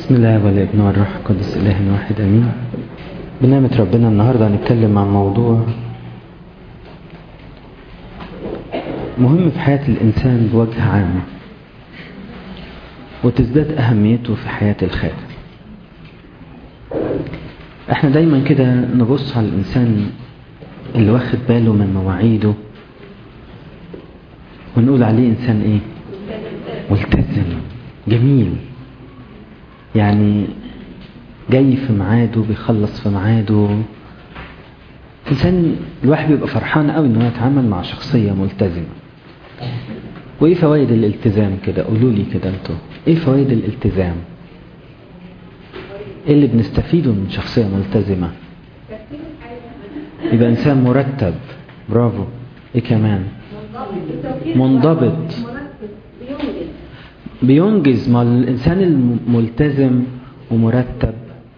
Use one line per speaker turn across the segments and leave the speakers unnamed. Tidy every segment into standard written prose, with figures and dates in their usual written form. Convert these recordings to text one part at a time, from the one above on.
بسم الله والابن والروح القدس إله واحد أمين. بنعمة ربنا النهاردة هنتكلم عن موضوع مهم في حياة الإنسان بوجه عام، وتزداد أهميته في حياة الخادم. احنا دايما كده نبص على الإنسان اللي واخد باله من مواعيده ونقول عليه إنسان إيه؟ ملتزم جميل، يعني جاي في ميعاده، بيخلص في ميعاده. إنسان الواحد بيبقى فرحان قوي إنه يتعامل مع شخصية ملتزمة. وإيه فوائد الالتزام كده؟ قولوا لي كده انتوا، إيه فوائد الالتزام؟ إيه اللي بنستفيده من شخصية ملتزمة؟ يبقى إنسان مرتب، برافو. إيه كمان؟ منضبط، بينجز. ما الإنسان الملتزم ومرتب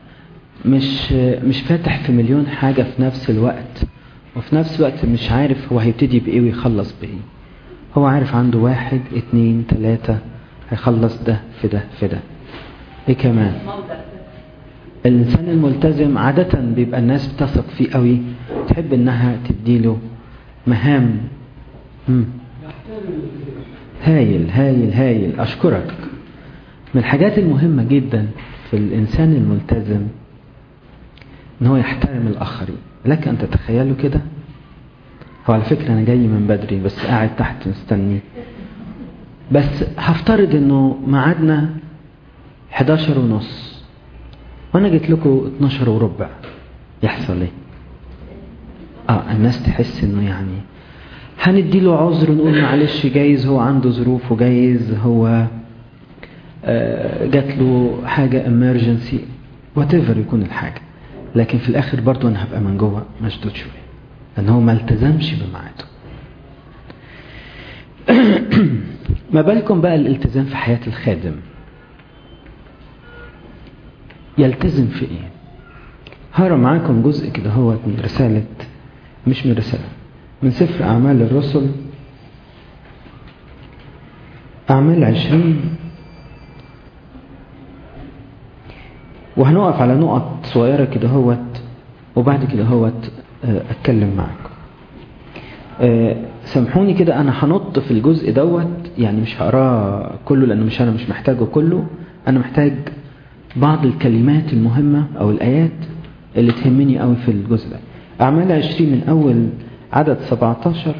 مش فاتح في مليون حاجة في نفس الوقت، وفي نفس الوقت مش عارف هو هيبتدي بإيه ويخلص بإيه. هو عارف عنده 1 2 3 هيخلص ده في ده في ده. إيه كمان؟ الإنسان الملتزم عادة بيبقى الناس بتثق فيه قوي، تحب إنها تديله مهام. هايل هايل هايل، أشكرك. من الحاجات المهمة جدا في الإنسان الملتزم إن هو يحترم الآخرين. لك أن تتخيلوا كده. هو على فكرة أنا جاي من بدري بس قاعد تحت مستني، بس هفترض إنه ميعادنا 11:30 وأنا جيت لكم 12:15، يحصل إيه؟ الناس تحس إنه يعني هنديله عذر، نقول معلش جايز هو عنده ظروف، وجايز هو جات له حاجة emergency whatever يكون الحاجة. لكن في الآخر برضو أنا هبقى من جوه مشدود شوية لأن هو ما التزمش بميعاده. ما بالكم بقى الالتزام في حياة الخادم؟ يلتزم في إيه؟ هقرا معاكم جزء كده هو من رسالة، مش من رسالة، من سفر أعمال الرسل، أعمال 20، وهنقف على نقط صغيرة كده هوت، وبعد كده هوت أتكلم معكم. سامحوني كده، أنا هنط في الجزء دوت، يعني مش هقراه كله لأنه أنا مش محتاجه كله. أنا محتاج بعض الكلمات المهمة أو الآيات اللي تهمني قوي في الجزء ده. أعمال 20 من أول عدد 17،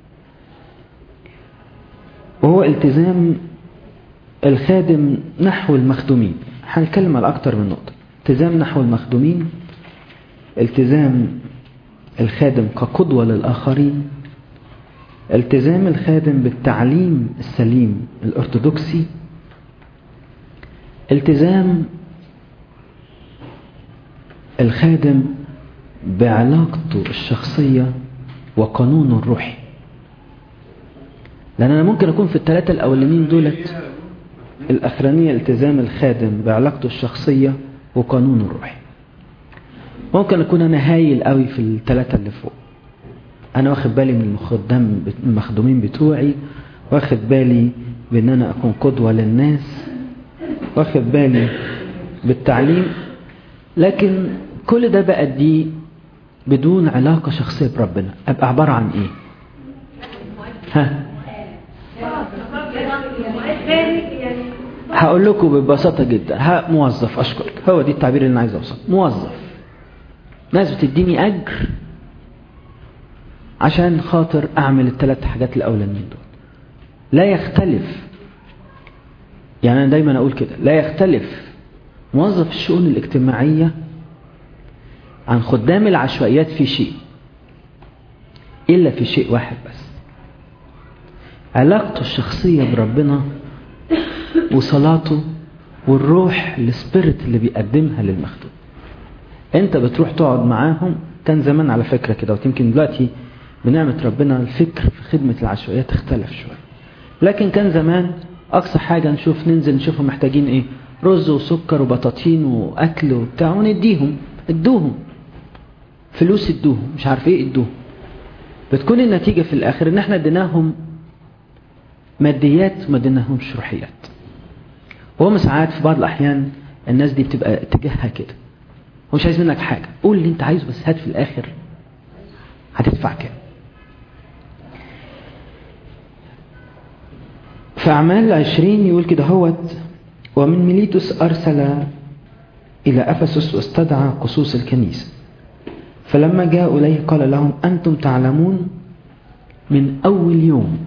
وهو التزام الخادم نحو المخدومين. هنتكلم على أكتر من نقطة. التزام نحو المخدومين، التزام الخادم كقدوة للآخرين، التزام الخادم بالتعليم السليم الأرثوذكسي، التزام الخادم بعلاقته الشخصية وقانونه الروحي. لأن أنا ممكن أكون في الثلاثة الأولانيين دولت، الأخرانية التزام الخادم بعلاقته الشخصية وقانونه الروحي. ممكن أكون أنا هايل قوي في الثلاثة اللي فوق، أنا واخد بالي من المخدومين بتوعي، واخد بالي بأن أنا أكون قدوة للناس، واخد بالي بالتعليم، لكن كل ده بأديه بدون علاقة شخصية بربنا. أبقى عبارة عن إيه؟ هقول لكم ببساطة جدا، موظف. أشكرك، هو دي التعبير اللي أنا عايز أوصل. موظف، ناس بتديني أجر عشان خاطر أعمل الثلاث حاجات الأولانيين دول. لا يختلف، يعني أنا دايما أقول كده، لا يختلف موظف الشؤون الاجتماعية عن خدام العشوائيات في شيء، إلا في شيء واحد بس: علاقته الشخصية بربنا وصلاته والروح السبيريت اللي بيقدمها للمخدوم. انت بتروح تقعد معاهم. كان زمان على فكرة كده، ويمكن دلوقتي بنعمة ربنا الفكر في خدمة العشوائيات اختلف شوية، لكن كان زمان أقصى حاجة ننزل نشوفهم محتاجين ايه، رز وسكر وبطاطين وأكل وبتاع، ونديهم. ادوهم فلوس، ادوهم مش عارف ايه، ادوهم. بتكون النتيجة في الآخر ان احنا اديناهم ماديات، ما اديناهمش روحيات. وهم ساعات في بعض الأحيان الناس دي بتبقى اتجاهها كده، هو مش عايز منك حاجة، قول اللي انت عايزه بس هات في الاخر هتدفع كام. في أعمال 20 يقول كده هوت: ومن ميليتوس أرسل إلى أفسس واستدعى قصوص الكنيسة، فلما جاءوا إليه قال لهم: أنتم تعلمون من أول يوم،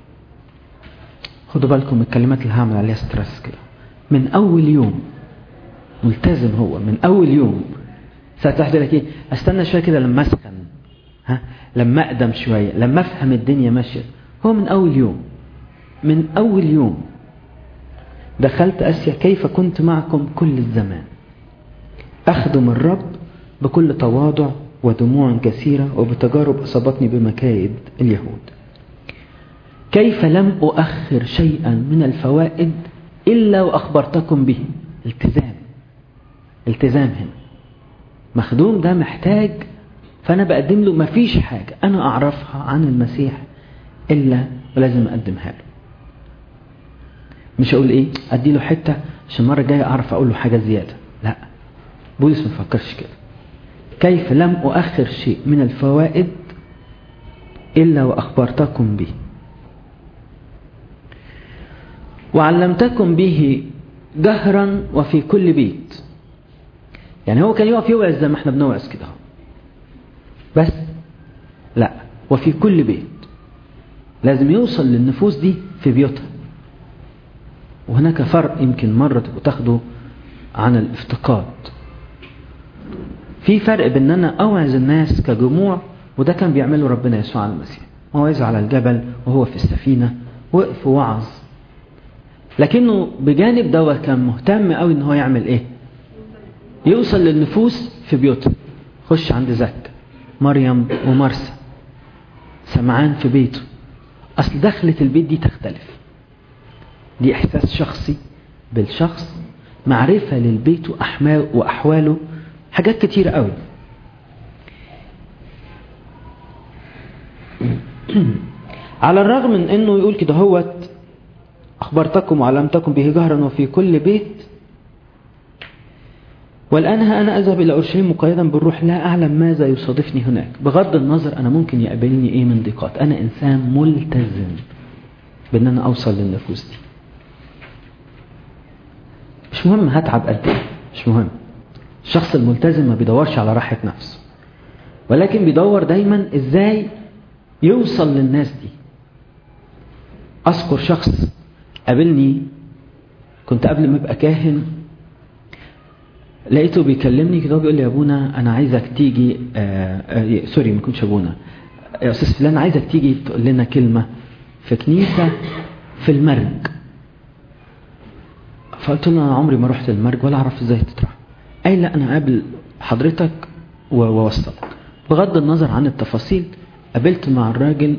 خدوا بالكم الكلمات اللي هعمل عليها ستريس كده، من أول يوم ملتزم، هو من أول يوم. ستحضر لك إيه؟ أستنى شوية كده لما أسخن، لما أقدم شوية، لما أفهم الدنيا ماشية. هو من أول يوم، من أول يوم دخلت أسيا كيف كنت معكم كل الزمان، أخدم الرب بكل تواضع ودموع كثيرة، وبتجارب أصابتني بمكايد اليهود، كيف لم أؤخر شيئا من الفوائد إلا وأخبرتكم به. التزام هنا، مخدوم ده محتاج، فأنا بقدم له مفيش حاجة أنا أعرفها عن المسيح إلا ولازم أقدمها له. مش أقول إيه أدي له حتة عشان المرة الجاية أعرف أقول له حاجة زيادة، لا، بولس ما فكرش كده. كيف لم أؤخر شيء من الفوائد إلا وأخبرتكم به، وعلمتكم به جهرا وفي كل بيت. يعني هو كان يقف يوعظ زي ما احنا بنوعظ كده بس، لا، وفي كل بيت، لازم يوصل للنفوس دي في بيوتها. وهناك فرق، يمكن مرة تبقوا تاخدوا عن الافتقاد، في فرق بين أنا أوعظ الناس كجموع، وده كان بيعمله ربنا يسوع على المسيح، موعظة على الجبل وهو في السفينة وقف ووعظ، لكنه بجانب ده كان مهتم قوي ان هو يعمل ايه؟ يوصل للنفوس في بيوتها. خش عند زكا، مريم ومرسى، سمعان في بيته، اصل دخلة البيت دي تختلف، دي احساس شخصي بالشخص، معرفة للبيت واحواله، حاجات كتير قوي. على الرغم من انه يقول كده هوت: أخبرتكم وعلمتكم به جهرا وفي كل بيت، والآن أنا أذهب إلى أورشليم مقيدا بالروح، لا أعلم ماذا يصادفني هناك. بغض النظر أنا ممكن يقابلني إيه من ضيقات، أنا إنسان ملتزم بأن أنا أوصل للنفوس دي. مش مهم هتعب قد إيه، مش مهم. الشخص الملتزم ما بيدورش على راحة نفسه، ولكن بيدور دايما إزاي يوصل للناس دي. أذكر شخص قابلني، كنت قبل ما ابقى كاهن، لقيته بيكلمني كده بيقول لي: يا ابونا انا عايزك تيجي، سوري ما كنتش ابونا، يا استاذ فلان عايزك تيجي تقول لنا كلمة في كنيسة في المرج. فقلت له: انا عمري ما رحت المرج ولا اعرف ازاي تطرح. قال: لا، انا قابل حضرتك ووصلك. بغض النظر عن التفاصيل، قابلت مع الراجل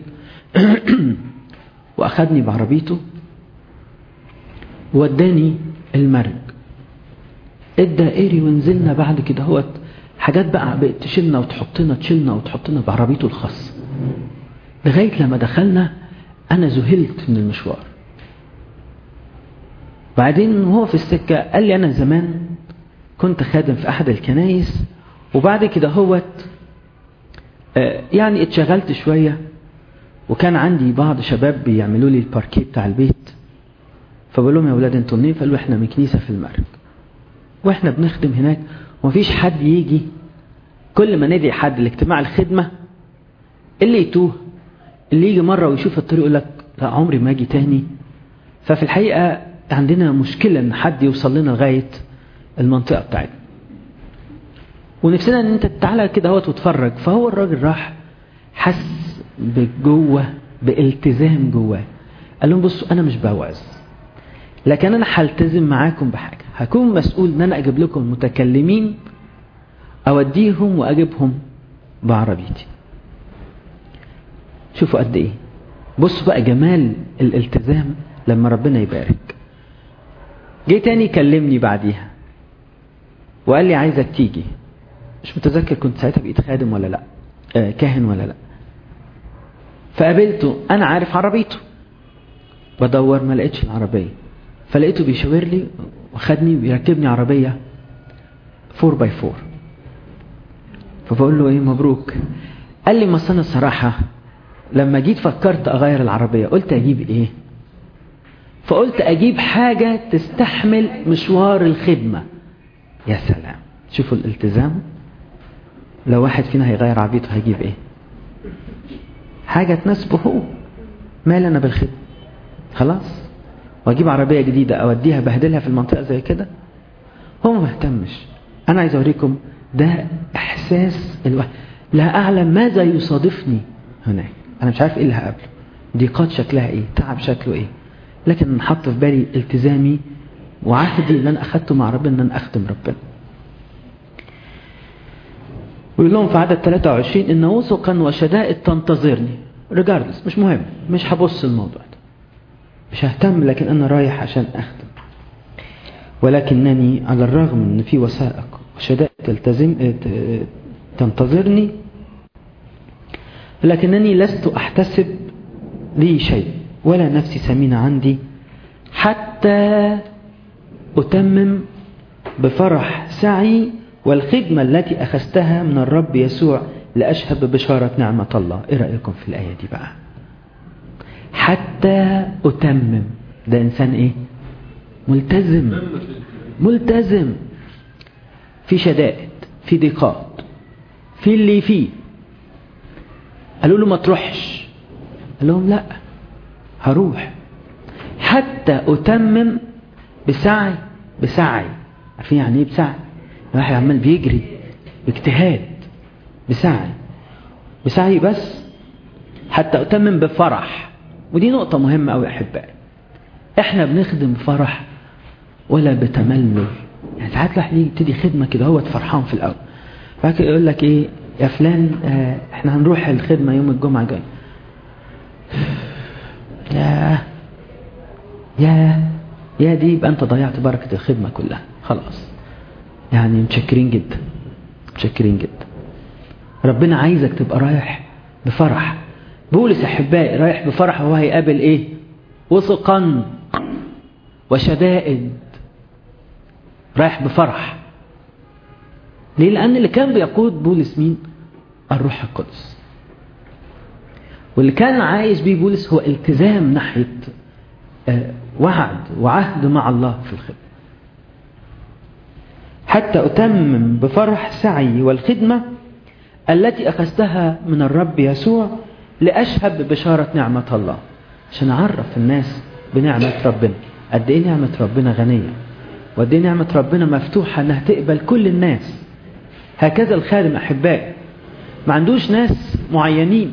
واخدني بعربيته وداني المرج الدائري، ونزلنا بعد كده هوت حاجات بقى تشيلنا وتحطنا بعربيته الخاصة، لغاية لما دخلنا أنا ذهلت من المشوار. بعدين وهو في السكة قال لي: أنا زمان كنت خادم في أحد الكنايس، وبعد كده هوت يعني اتشغلت شوية، وكان عندي بعض شباب بيعملوا لي الباركيه بتاع البيت، فبقول لهم: يا أولاد انتوا منين؟ فقالوا: احنا من كنيسة في المرج، واحنا بنخدم هناك ومفيش حد يجي، كل ما ندعي حد لاجتماع الخدمة اللي يتوه، اللي يجي مرة ويشوف الطريق يقول لك: لا عمري ما اجي تاني. ففي الحقيقة عندنا مشكلة ان حد يوصل لنا لغاية المنطقة بتاعتنا، ونفسنا ان انت تعالى كده اهوت وتفرج. فهو الراجل راح حس بجوه بالتزام جواه، قال لهم: بصوا انا مش بوعظ، لكن انا هلتزم معاكم بحاجة، هكون مسؤول ان انا اجيب لكم متكلمين اوديهم واجيبهم بعربيتي. شوفوا قد ايه، بصوا بقى جمال الالتزام لما ربنا يبارك. جه تاني يكلمني بعديها وقال لي: عايزك تيجي. مش متذكر كنت ساعتها بقيت خادم ولا لا، كاهن ولا لا. فقابلته، انا عارف عربيته، بدور ما لقيتش العربية، فلقيته بيشاور لي وخدني ويركبني عربية 4x4. فبقول له ايه مبروك. قال لي ما أنا الصراحة لما جيت فكرت اغير العربية قلت اجيب ايه؟ فقلت اجيب حاجة تستحمل مشوار الخدمة. يا سلام، شوفوا الالتزام. لو واحد فينا هيغير عربيته هيجيب ايه؟ حاجة تناسبه هو. مال انا بالخدمة خلاص، واجيب عربية جديدة اوديها بهدلها في المنطقة زي كده؟ هو ما اهتمش. انا عايز اوريكم ده احساس الواحد. لا اعلم ماذا يصادفني هناك، انا مش عارف ايه اللي هقابله، ضيقات شكلها ايه، تعب شكله ايه، لكن حط في بالي التزامي وعهدي اللي انا اخدته مع ربنا ان انا اخدم ربنا. ويقول لهم في عدد 23 ان وثقا وشدائد تنتظرني. ريجاردلس، مش مهم، مش هبص الموضوع ده، مش ههتم، لكن انا رايح عشان اخدم. ولكنني على الرغم ان في وثائق وشدائد تنتظرني، لكنني لست احتسب لي شيء ولا نفسي ثمينة عندي حتى أتمم بفرح سعي والخدمة التي أخذتها من الرب يسوع لأشهد ببشارة نعمة الله. إيه رأيكم في الآية دي بقى؟ حتى أتمم. ده إنسان إيه؟ ملتزم في شدائد، في ضيقات، في اللي فيه. قالوا له ما تروحش، قال لهم لا هروح حتى أتمم بسعي. عارفين يعني ايه بسعي؟ الواحد عمال بيجري باجتهاد، بسعي بس حتى أتمم بفرح. ودي نقطة مهمة أوي أحبائي، احنا بنخدم بفرح ولا بتملل. يعني ساعات الواحد يبتدي خدمة كده هو فرحان في الأول، فاكر يقول لك ايه يا فلان احنا هنروح الخدمة يوم الجمعة الجاي. يا دي يبقى انت ضيعت بركة الخدمة كلها خلاص. يعني متشكرين جدا. ربنا عايزك تبقى رايح بفرح. بولس احبائي رايح بفرح، وهو هيقابل ايه؟ وثقا وشدائد. رايح بفرح. ليه؟ لأن اللي كان بيقود بولس مين؟ الروح القدس. واللي كان عايش بيه بولس هو التزام ناحية وعد وعهد مع الله في الخدمة. حتى أتمم بفرح سعي والخدمة التي أخذتها من الرب يسوع لأشهد ببشارة نعمة الله. عشان أعرف الناس بنعمة ربنا، قد إيه نعمة ربنا غنية، وقد إيه نعمة ربنا مفتوحة أنها تقبل كل الناس. هكذا الخادم أحبائي ما عندوش ناس معينين.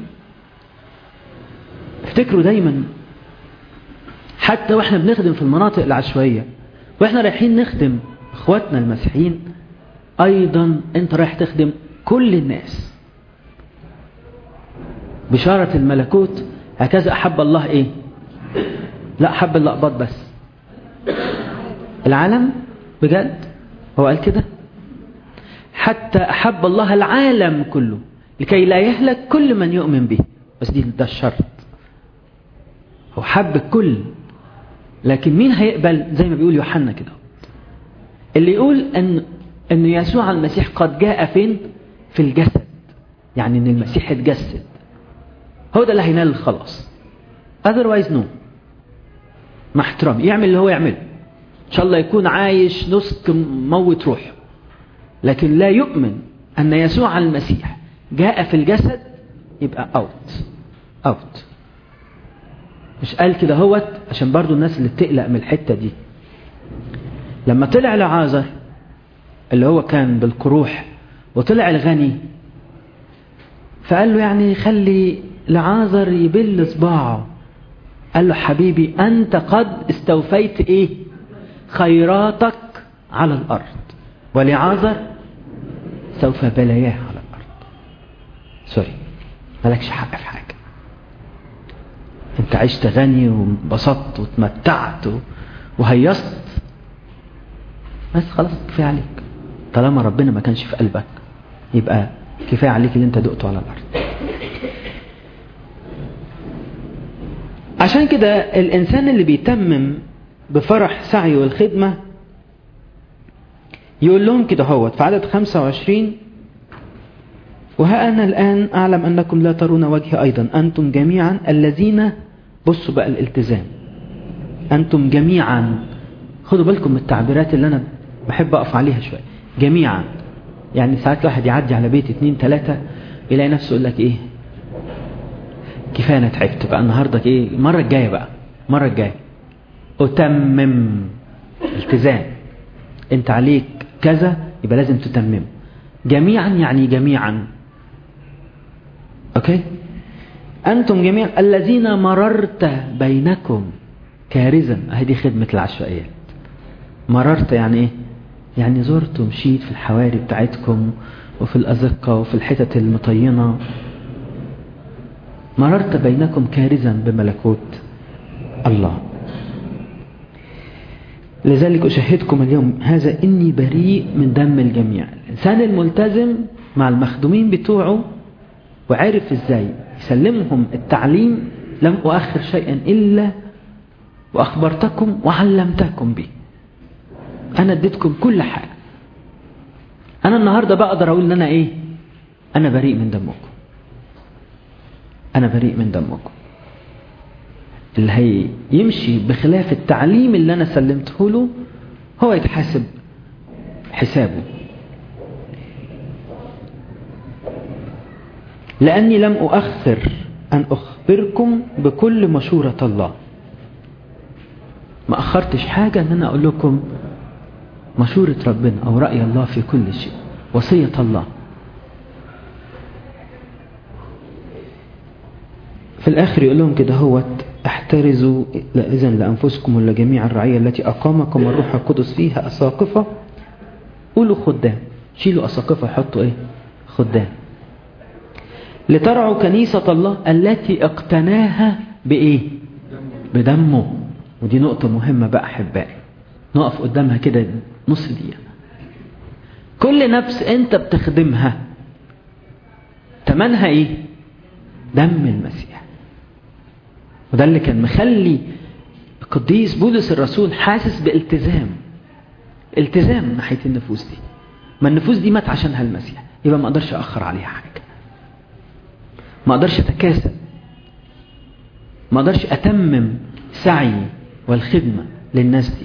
افتكروا دايما حتى واحنا بنخدم في المناطق العشوائية واحنا رايحين نخدم اخواتنا المسيحيين، ايضا انت رايح تخدم كل الناس. بشارة الملكوت هكذا احب الله ايه؟ لا حب اللقبات بس. العالم بجد هو قال كده، حتى احب الله العالم كله لكي لا يهلك كل من يؤمن به. بس ده الشرط، هو حب الكل، لكن مين هيقبل؟ زي ما بيقول يوحنا كده، اللي يقول ان يسوع المسيح قد جاء فين؟ في الجسد، يعني ان المسيح اتجسد، هو ده اللي هينال الخلاص. otherwise no. مع احترامي يعمل اللي هو يعمله، ان شاء الله يكون عايش نسك موت روحه، لكن لا يؤمن ان يسوع المسيح جاء في الجسد يبقى اوت. مش قال كده هوت عشان برضو الناس اللي بتقلق من الحتة دي. لما طلع لعازر اللي هو كان بالقروح وطلع الغني، فقال له يعني خلي لعازر يبل صباعه. قال له حبيبي أنت قد استوفيت إيه؟ خيراتك على الأرض، ولعازر سوف بلاياه على الأرض. سوري، مالكش حق في حاجة. انت عشت غني وانبسطت وتمتعت وهيصت، بس خلاص كفاية عليك. طالما ربنا ما كانش في قلبك يبقى كفاية عليك اللي انت دقته على الأرض. عشان كده الإنسان اللي بيتمم بفرح سعيه والخدمة يقول لهم كده هوت في عدد 25: وها أنا الآن أعلم أنكم لا ترون وجهي أيضا أنتم جميعا الذين، بصوا بقى الالتزام، أنتم جميعا. خدوا بالكم من التعبيرات اللي أنا بحب أقف عليها شوية. جميعا يعني ساعات الواحد يعدي على بيت 2 3 يلاقي نفسه يقول لك إيه، كفاية أنا تعبت بقى النهاردة، إيه المرة الجاية بقى، المرة الجاية أتمم. التزام، أنت عليك كذا يبقى لازم تتمم. جميعا يعني جميعا. أوكي؟ أنتم جميعا الذين مررت بينكم كارزا. هذه خدمة العشوائيات. مررت يعني إيه؟ يعني زرت ومشيت في الحواري بتاعتكم وفي الأزقة وفي الحتت المطينة. مررت بينكم كارزا بملكوت الله. لذلك أشهدكم اليوم هذا إني بريء من دم الجميع. الإنسان الملتزم مع المخدومين بتوعه وعرف إزاي يسلمهم التعليم: لم أؤخر شيئا إلا وأخبرتكم وعلمتكم به. أنا اديتكم كل حاجة. أنا النهاردة بقدر أقول إن أنا إيه؟ أنا بريء من دمكم. أنا بريء من دمكم. اللي هي يمشي بخلاف التعليم اللي أنا سلمته له هو يتحاسب حسابه. لأني لم أؤخر أن أخبركم بكل مشورة الله. ما أخرتش حاجة أن أنا أقول لكم مشورة ربنا أو رأي الله في كل شيء، وصية الله. في الآخر يقول لهم كده هوت: احترزوا إذن لأنفسكم ولجميع الرعية التي أقامكم الروح القدس فيها أساقفة. قولوا خدام، شيلوا أساقفة حطوا إيه؟ خدام. لترعوا كنيسة الله التي اقتناها بإيه؟ بدمه. ودي نقطة مهمة بقى أحبائي، نقف قدامها كده نص دقيقة. كل نفس أنت بتخدمها تمنها إيه؟ دم المسيح. وده اللي كان مخلي القديس بولس الرسول حاسس بالتزام، التزام ناحية النفوس دي. ما النفوس دي مات عشانها المسيح، يبقى ما أقدرش أخر عليها حاجة، ما أقدرش أتكاسل، ما أقدرش أتمم سعي والخدمة للناس دي.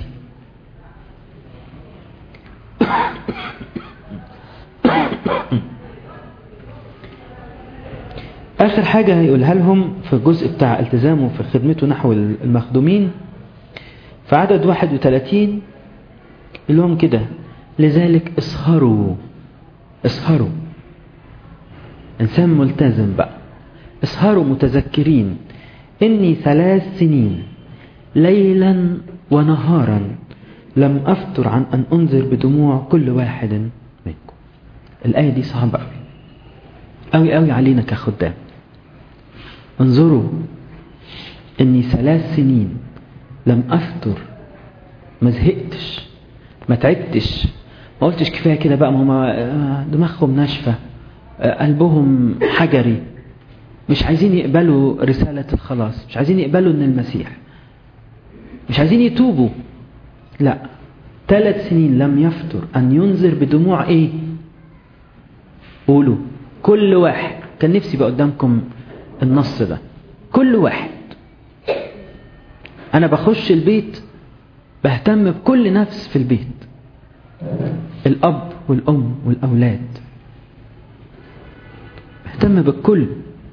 آخر حاجة هيقولها لهم في الجزء بتاع التزامه في خدمته نحو المخدومين في عدد 31 يقول لهم كده: لذلك اسهروا. اسهروا، إنسان ملتزم بقى. اسهروا متذكرين إني 3 سنين ليلا ونهارا لم أفتر عن أن أنذر بدموع كل واحد منكم. الآية دي صعبة أوي أوي علينا كخدام. انظروا إني 3 سنين لم أفتر، ما زهقتش، ما تعبتش، ما قلتش كفاية كده بقى، ما دماغهم ناشفة، قلبهم حجري، مش عايزين يقبلوا رسالة الخلاص، مش عايزين يقبلوا إن المسيح، مش عايزين يتوبوا. لا، 3 سنين لم يفتر أن ينذر بدموع إيه؟ قولوا كل واحد. كان نفسي بقى قدامكم النص ده. كل واحد. أنا بخش البيت بهتم بكل نفس في البيت، الأب والأم والأولاد، بهتم بالكل.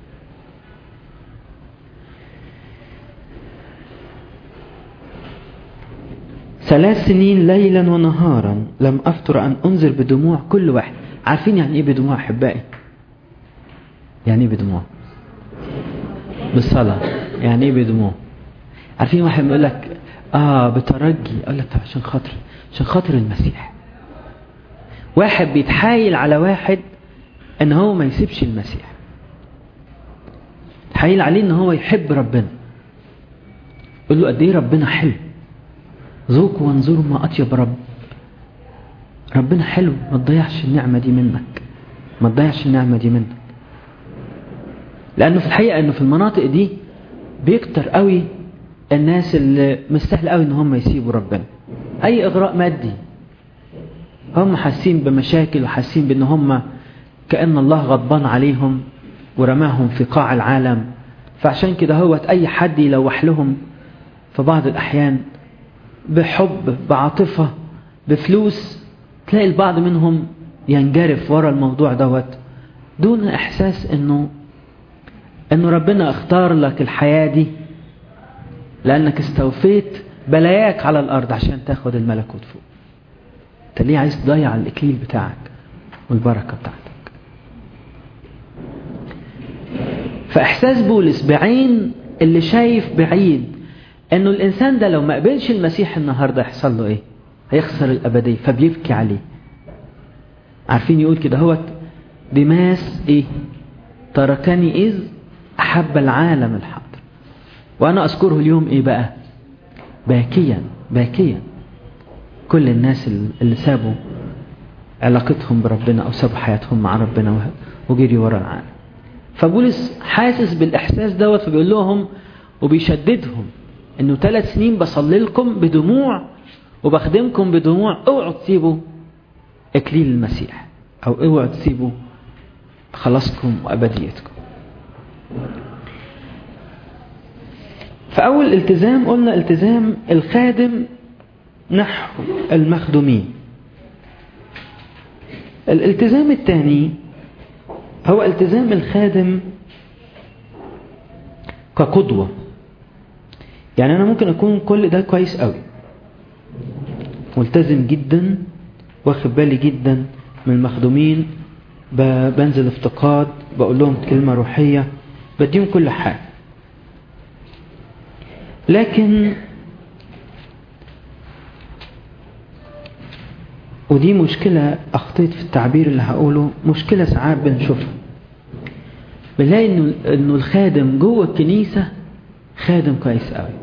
ثلاث سنين ليلا ونهارا لم أفتر أن أنذر بدموع كل واحد. عارفين يعني إيه بدموع أحبائي؟ يعني إيه بدموع؟ بالصلاة. يعني إيه بدموع؟ عارفين واحد يقول لك بترجي، أقول لك طب عشان خاطر المسيح. واحد بيتحايل على واحد ان هو ما يسيبش المسيح، تحايل عليه ان هو يحب ربنا، قل له قد ايه ربنا حلو، ذوقوا وانظروا ما اطيب رب. ربنا حلو، ما تضيعش النعمة دي منك، ما تضيعش النعمة دي منك. لانه في الحقيقة انه في المناطق دي بيكتر قوي الناس اللي مستحيل قوي ان هم يسيبوا ربنا. اي اغراء مادي، هم حاسين بمشاكل وحاسين بأن هم كأن الله غضبان عليهم ورماهم في قاع العالم. فعشان كده هو أي حد يلوح لهم في بعض الأحيان بحب، بعاطفة، بفلوس، تلاقي البعض منهم ينجرف وراء الموضوع دوت دون إحساس أنه ربنا اختار لك الحياة دي لأنك استوفيت بلاياك على الأرض عشان تاخد الملكوت فوق. انت ليه عايز تضيع الإكليل بتاعك والبركة بتاعتك؟ فإحساس بولس بعين اللي شايف بعيد أنه الإنسان ده لو ما قبلش المسيح النهاردة يحصل له إيه؟ هيخسر الأبدية، فبيبكي عليه. عارفين يقول كده هو ديماس إيه؟ تركني إذ أحب العالم الحاضر وأنا أذكره اليوم إيه بقى؟ باكيا باكيا. كل الناس اللي سابوا علاقتهم بربنا أو سابوا حياتهم مع ربنا وجري وراء العالم. فبولس حاسس بالإحساس دوت، فبيقول لهم وبيشددهم إنه 3 سنين بصلي لكم بدموع وبخدمكم بدموع، اوعوا تسيبوا إكليل المسيح أو اوعوا تسيبوا خلاصكم وأبديتكم. فأول التزام قلنا التزام الخادم نحو المخدومين. الالتزام الثاني هو التزام الخادم كقدوة. يعني أنا ممكن أكون كل ده كويس قوي، ملتزم جدا، واخد بالي جدا من المخدومين، بنزل افتقاد، بقول لهم كلمة روحية، بديهم كل حاجة، لكن ودي مشكلة أخطيت في التعبير اللي هقوله، مشكلة ساعات بنشوفها، بنلاقي إنه الخادم جوه الكنيسة خادم كويس قوي،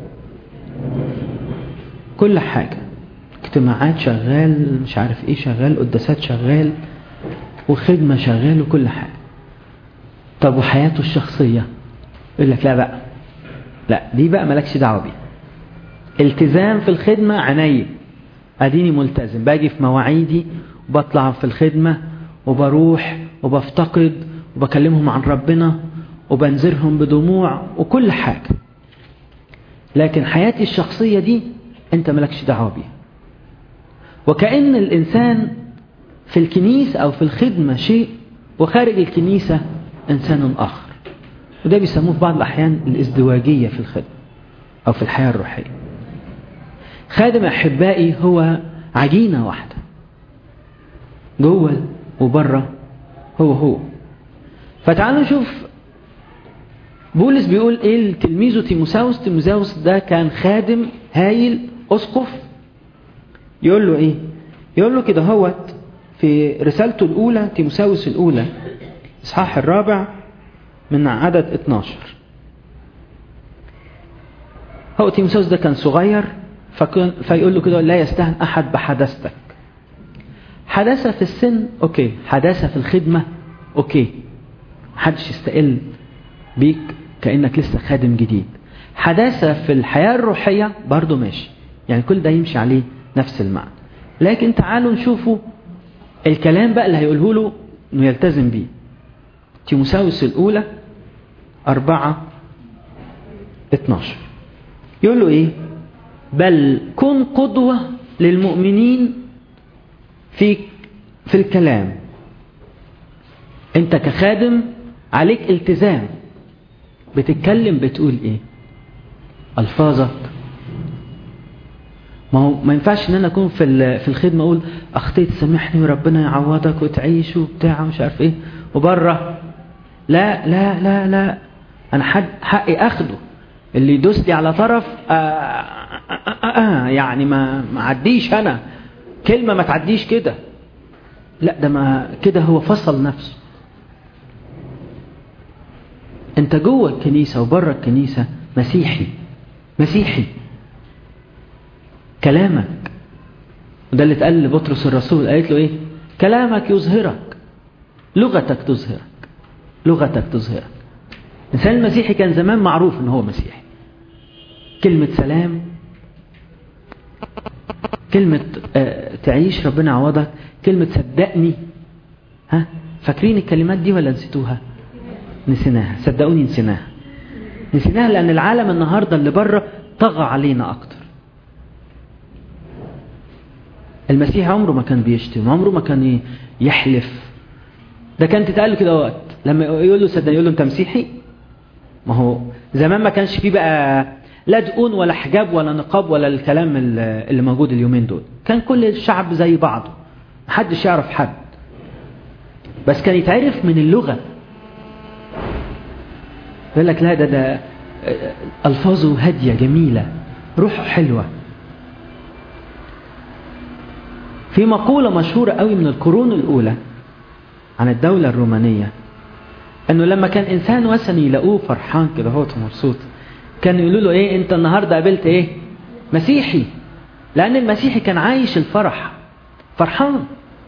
كل حاجة، اجتماعات شغال، مش عارف ايه شغال، قداسات شغال، وخدمة شغال، وكل حاجة. طب وحياته الشخصية؟ يقول لك لا بقى، لا دي بقى مالكش دعوة بيه. التزام في الخدمة عناية، اديني ملتزم، باجي في مواعيدي وبطلع في الخدمة وبروح وبفتقد وبكلمهم عن ربنا وبنذرهم بدموع وكل حاجة، لكن حياتي الشخصية دي انت مالكش دعوة بيها. وكأن الإنسان في الكنيسة أو في الخدمة شيء وخارج الكنيسة إنسان آخر، وده بيسموه في بعض الأحيان الازدواجية في الخدمة أو في الحياة الروحية. خادم أحبائي هو عجينة واحدة، جوه وبره هو. فتعالوا نشوف بولس بيقول إيه لتلميذه تيموثاوس. تيموثاوس ده كان خادم هايل، أسقف. يقول له إيه؟ يقول له كده هوت في رسالته الأولى، تيموثاوس الأولى إصحاح 4 من عدد 12. هو تيموثاوس ده كان صغير، فيقول له كده لا يستهن أحد بحداثتك. حداثة في السن أوكي، حداثة في الخدمة أوكي، محدش يستقل بيك كأنك لسه خادم جديد. حداثة في الحياة الروحية برضو ماشي، يعني كل ده يمشي عليه نفس المعنى. لكن تعالوا نشوفوا الكلام بقى اللي هيقوله له انه يلتزم بيه. تيموثاوس الأولى 4:12 يقول له ايه؟ بل كن قدوة للمؤمنين في الكلام. انت كخادم عليك التزام، بتتكلم بتقول ايه؟ الفاظك. ما ينفعش ان انا اكون في الخدمه اقول اخطيت سامحني وربنا يعوضك وتعيش وبتاع مش عارف ايه، وبره لا لا لا لا، انا حقي اخده. اللي يدوس لي على طرف يعني ما عديش، انا كلمه ما تعديش كده، لا ده ما كده هو فصل نفسه. انت جوه الكنيسه وبره الكنيسه مسيحي. كلامك، وده اللي اتقال لبطرس الرسول، قالت له ايه؟ كلامك يظهرك، لغتك تظهرك. الإنسان المسيحي كان زمان معروف ان هو مسيحي. كلمة سلام، كلمة تعيش ربنا عوضك، كلمة صدقني، ها فاكرين الكلمات دي ولا نسيتوها؟ نسيناها، صدقوني نسيناها لأن العالم النهاردة اللي بره طغى علينا أكتر. المسيح عمره ما كان بيشتم، عمره ما كان يحلف. ده كانت تتقال كده وقت لما يقول له صدقني يقول له انت مسيحي. ما هو زمان ما كانش فيه بقى لا دقون ولا حجاب ولا نقاب ولا الكلام اللي موجود اليومين دول. كان كل الشعب زي بعضه، محدش يعرف حد، بس كان يتعرف من اللغة. يقول لك لا ده ألفاظه هادية جميلة، روحه حلوة. في مقولة مشهورة قوي من القرون الأولى عن الدولة الرومانية، أنه لما كان إنسان وثني يلاقوه فرحان كده هو مبسوط، كانوا يقولوا له إيه أنت النهاردة قابلت إيه؟ مسيحي. لأن المسيحي كان عايش الفرح، فرحان.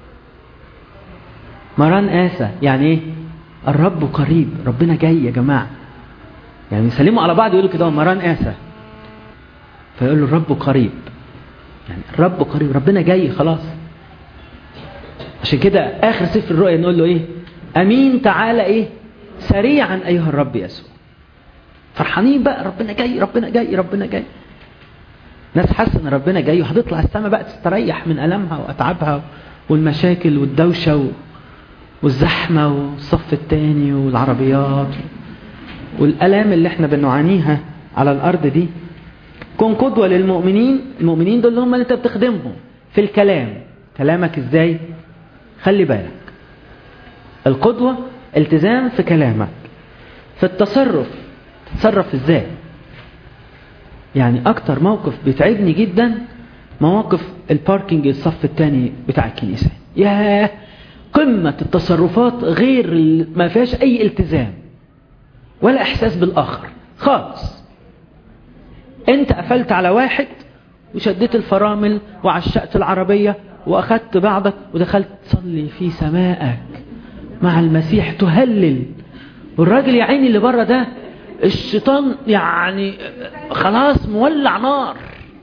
مران آسى يعني إيه؟ الرب قريب، ربنا جاي يا جماعة. يعني يسلموا على بعض يقولوا كده مران آسى، فيقول له الرب قريب، يعني الرب قريب، ربنا جاي خلاص. عشان كده آخر سفر الرؤيا نقول له إيه؟ أمين تعالى إيه؟ سريعا أيها الرب يسوع. فرحانين بقى، ربنا جاي ربنا جاي ربنا جاي. ناس حاسة ان ربنا جاي وهتطلع السماء بقى تستريح من ألمها وأتعابها والمشاكل والدوشة والزحمة والصف التاني والعربيات والألام اللي احنا بنعانيها على الأرض دي. كن قدوة للمؤمنين. المؤمنين دول هم اللي انت بتخدمهم في الكلام. كلامك ازاي؟ خلي بالك، القدوة التزام في كلامك. في التصرف تتصرف ازاي؟ يعني اكتر موقف بيتعبني جدا مواقف الباركينج الصف الثاني بتاع الكنيسة. ياه، قمة التصرفات غير ما فيهاش اي التزام ولا احساس بالاخر خالص. انت قفلت على واحد وشديت الفرامل وعشقت العربية واخدت بعضك ودخلت تصلي في سمائك مع المسيح تهلل، والراجل يا عيني اللي بره ده الشيطان يعني خلاص مولع نار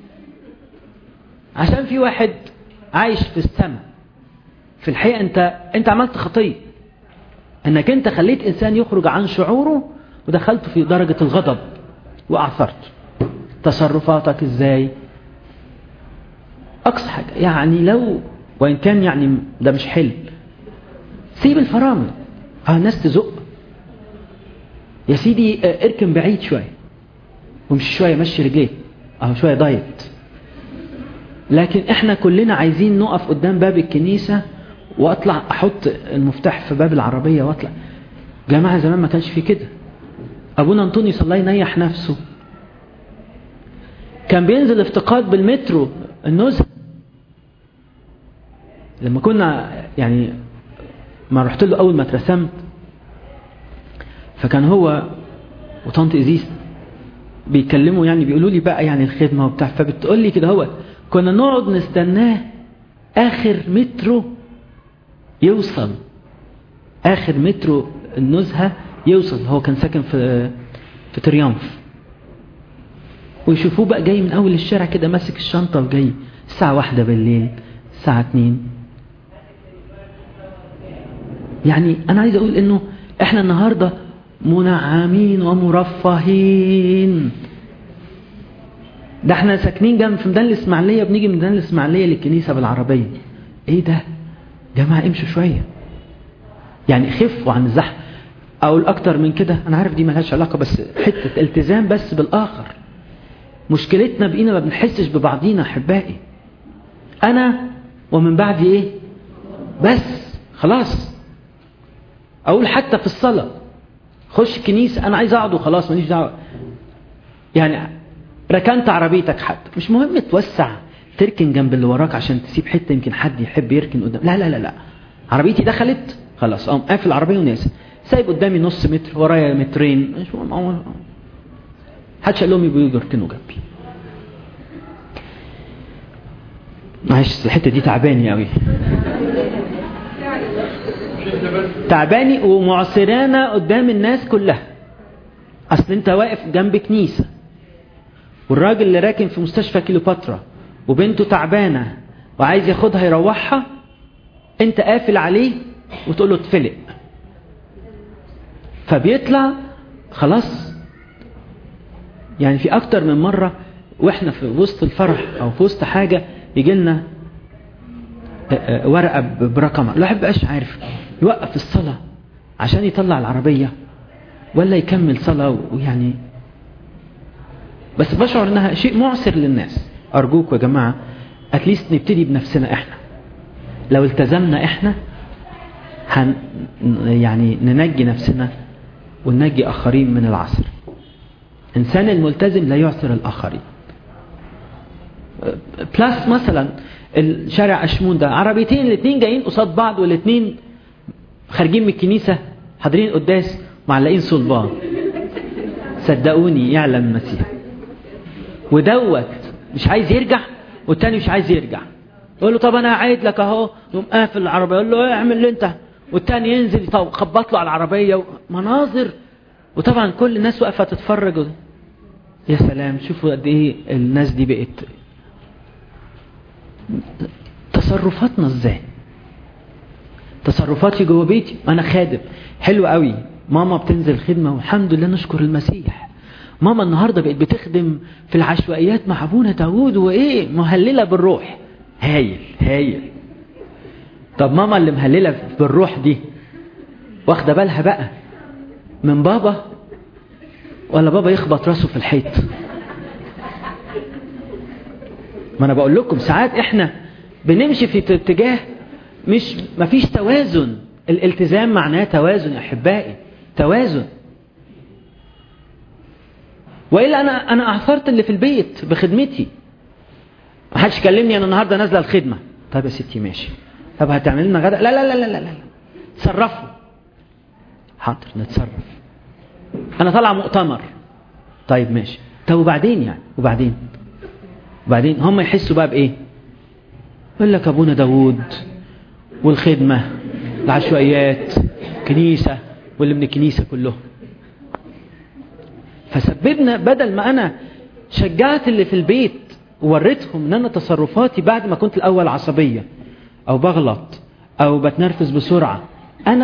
عشان في واحد عايش في السماء. في الحقيقة انت عملت خطية، انك انت خليت انسان يخرج عن شعوره ودخلت في درجة الغضب واعثرت. تصرفاتك ازاي؟ اقصى حاجة يعني لو وان كان يعني ده مش حل، سيب الفرامل. الناس تزق يا سيدي، اركن بعيد شوية ومشي شوية، مشي رجليك شوية دايت. لكن احنا كلنا عايزين نقف قدام باب الكنيسة واطلع احط المفتاح في باب العربية واطلع. جماعة زمان ما كانش في كده. ابونا انطونيوس الله ينيح نفسه كان بينزل افتقاد بالمترو النزهة. لما كنا يعني ما رحت له اول ما اترسمت، فكان هو وطنط إزيس بيكلموا يعني بيقولوا لي بقى يعني الخدمة وبتاع، فبتقول لي كده هو كنا نقعد نستناه آخر مترو يوصل، آخر مترو النزهة يوصل. هو كان ساكن في تريانف، ويشوفوه بقى جاي من أول الشارع كده ماسك الشنطة وجاي الساعة 1 بالليل، الساعة 2. يعني أنا عايز أقول إنه إحنا النهاردة منعمين ومرفهين. ده احنا ساكنين جنب في ميدان الإسماعيلية، بنيجي من ميدان الإسماعيلية للكنيسة بالعربية. ايه ده؟ جماعة امشوا شوية، يعني خفوا عن الزحمة. اقول اكتر من كده، انا عارف دي ملهاش علاقة، بس حتة التزام بس بالاخر. مشكلتنا بقينا ما بنحسش ببعضينا احبائي. انا ومن بعد ايه بس خلاص. اقول حتى في الصلاة خش كنيسة انا عايز اقعد وخلاص ماليش دعوة. يعني ركنت عربيتك حتى مش مهم توسع تركن جنب اللي وراك عشان تسيب حتة يمكن حد يحب يركن قدام. لا لا لا لا، عربيتي دخلت خلاص اقوم قافل العربية وناسي، سايب قدامي نص متر ورايا مترين، مش مهم. حدش قال لهم يبقوا يركنوا جنبي. معلش الحتة دي تعباني قوي، تعباني ومعصرانة قدام الناس كلها. اصل انت واقف جنب كنيسة والراجل اللي راكن في مستشفى كيلوباترا وبنته تعبانة وعايز ياخدها يروحها، انت قافل عليه وتقول له اتفلق، فبيطلع خلاص. يعني في اكتر من مرة واحنا في وسط الفرح او في وسط حاجة يجي لنا ورقة برقم، الواحد مبقاش عارف يوقف الصلاة عشان يطلع العربية ولا يكمل صلاة. ويعني بس بشعر انها شيء معسر للناس. ارجوك يا جماعة اتليست نبتدي بنفسنا احنا. لو التزمنا احنا يعني ننجي نفسنا وننجي اخرين من العصر. انسان الملتزم لا يعسر الاخرين. بلاس مثلا الشارع أشمون ده عربيتين الاثنين جايين قصاد بعض، والاثنين خارجين من الكنيسة حاضرين قداس معلقين صلبان. صدقوني يعلم المسيح. ودوت مش عايز يرجع والتاني مش عايز يرجع. يقول له طب انا قاعد لك اهو، يقوم قافل العربية يقول له اعمل اللي انت، والتاني ينزل يخبط له على العربية. مناظر. وطبعا كل الناس واقفة تتفرج. يا سلام، شوفوا قد ايه الناس دي بقت تصرفاتنا ازاي. تصرفاتي جوه بيتي انا خادم حلو قوي، ماما بتنزل خدمة والحمد لله نشكر المسيح. ماما النهاردة بقت بتخدم في العشوائيات مع ابونا داود وايه مهللة بالروح. هايل هايل. طب ماما اللي مهللة بالروح دي واخدة بالها بقى من بابا ولا بابا يخبط راسه في الحيط؟ ما انا بقول لكم ساعات احنا بنمشي في اتجاه مفيش توازن. الالتزام معناه توازن يا احبائي، توازن. وإلا أنا أعثرت اللي في البيت بخدمتي. ما حدش كلمني أنا النهاردة نازلة الخدمة. طيب يا ستي ماشي. طب هتعمل لنا غدا؟ لا لا لا لا لا تصرفوا. حاضر نتصرف. أنا طالع مؤتمر. طيب ماشي. طب وبعدين يعني وبعدين هم يحسوا بقى بإيه؟ يقول لك أبونا داود والخدمة العشوائيات كنيسة واللي من الكنيسة كلهم. فسببنا بدل ما أنا شجعت اللي في البيت ووريتهم ان أنا تصرفاتي بعد ما كنت الأول عصبية أو بغلط أو بتنرفز بسرعة، أنا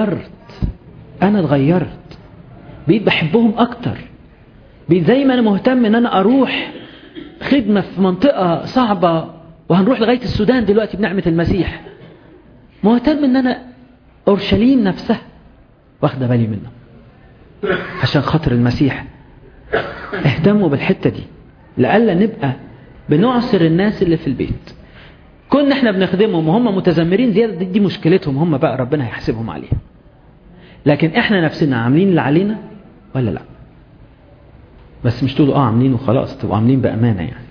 اتغيرت بقيت بحبهم أكتر. بقيت زي ما أنا مهتم ان أنا أروح خدمة في منطقة صعبة وهنروح لغاية السودان دلوقتي بنعمة المسيح، مهتم ان أنا أورشليم نفسها واخدة بالي منه عشان خاطر المسيح. اهتموا بالحتة دي لألا نبقى بنعصر الناس اللي في البيت. كنا احنا بنخدمهم وهم متذمرين زيادة، دي مشكلتهم هم بقى، ربنا هيحاسبهم عليها. لكن احنا نفسنا عاملين اللي علينا ولا لا؟ بس مش تقولوا عاملين وخلاص، تبقوا عاملين بأمانة يعني.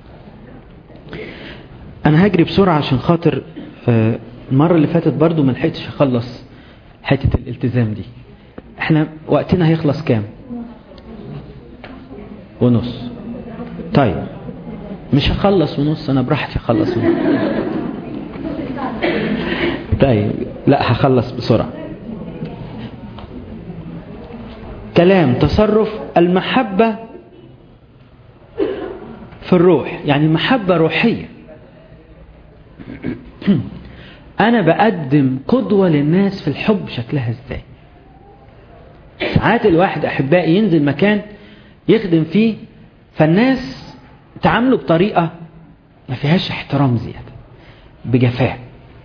انا هجري بسرعة عشان خاطر المرة اللي فاتت برضو ما لحقتش اخلص حتة الالتزام دي. احنا وقتنا هيخلص كام؟ ونص. طيب مش هخلص ونص، انا براحتي اخلص ونص. طيب لا هخلص بسرعة. كلام تصرف المحبة في الروح، يعني محبة روحية. انا بقدم قدوة للناس في الحب شكلها ازاي. ساعات الواحد احبائي ينزل مكان يخدم فيه فالناس تعاملوا بطريقة ما فيهاش احترام زيادة، بجفاء.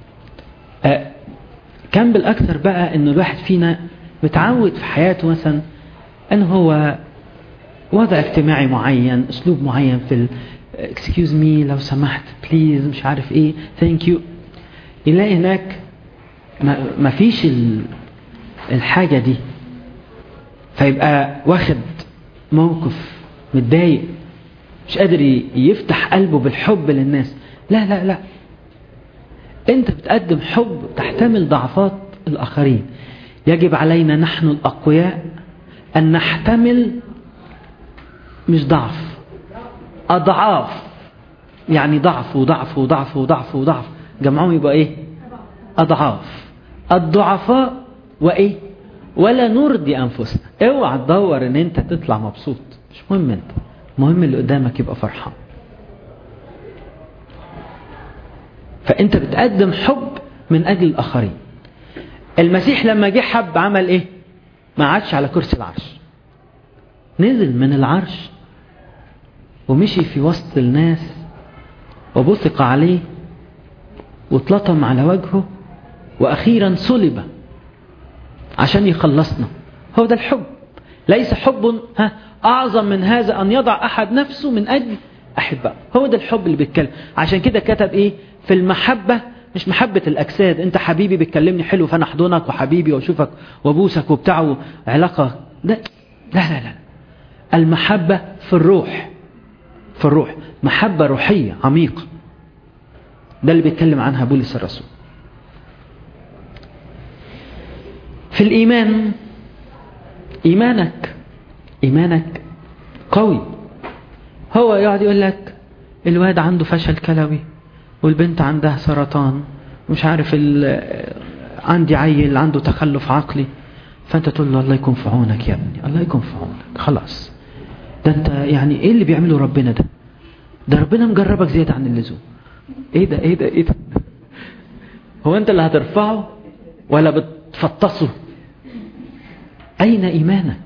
كان بالاكثر بقى انه الواحد فينا متعود في حياته مثلا ان هو وضع اجتماعي معين، اسلوب معين في excuse me لو سمحت please مش عارف ايه thank you. يلاقي هناك ما فيش الحاجة دي، فيبقى واخد موقف متضايق مش قادر يفتح قلبه بالحب للناس. لا لا لا، انت بتقدم حب تحتمل ضعفات الآخرين. يجب علينا نحن الأقوياء أن نحتمل مش ضعف، أضعاف. يعني ضعف وضعف وضعف وضعف وضعف جمعهم يبقى ايه؟ أضعاف. الضعفاء وايه؟ ولا نرضي أنفسنا. اوعى تدور ان انت تطلع مبسوط، مش مهم انت، مهم اللي قدامك يبقى فرحان. فانت بتقدم حب من أجل الآخرين. المسيح لما جه حب عمل إيه؟ ما عادش على كرسي العرش، نزل من العرش ومشي في وسط الناس وبثق عليه واتلطم على وجهه وأخيرا صلب عشان يخلصنا. هو ده الحب. ليس حب أعظم من هذا أن يضع أحد نفسه من أجل أحبه. هو ده الحب اللي بيتكلم. عشان كده كتب إيه في المحبة؟ مش محبة الأجساد، أنت حبيبي بتكلمني حلو فأنا أحضنك وحبيبي وأشوفك وأبوسك وبتاعه علاقة. لا لا لا لا. المحبة في الروح، في الروح، محبة روحية عميقة. ده اللي بيتكلم عنها بولس الرسول. في الإيمان، إيمانك قوي. هو يقعد يقول لك الواد عنده فشل كلوي والبنت عندها سرطان مش عارف عندي عيل عنده تخلف عقلي، فأنت تقول له الله يكون في عونك يا ابني، الله يكون في عونك. خلاص، ده أنت يعني إيه اللي بيعمله ربنا ده ربنا مجربك زيادة عن اللزوم. إيه ده هو أنت اللي هترفعه ولا بتفطسه؟ أين إيمانك؟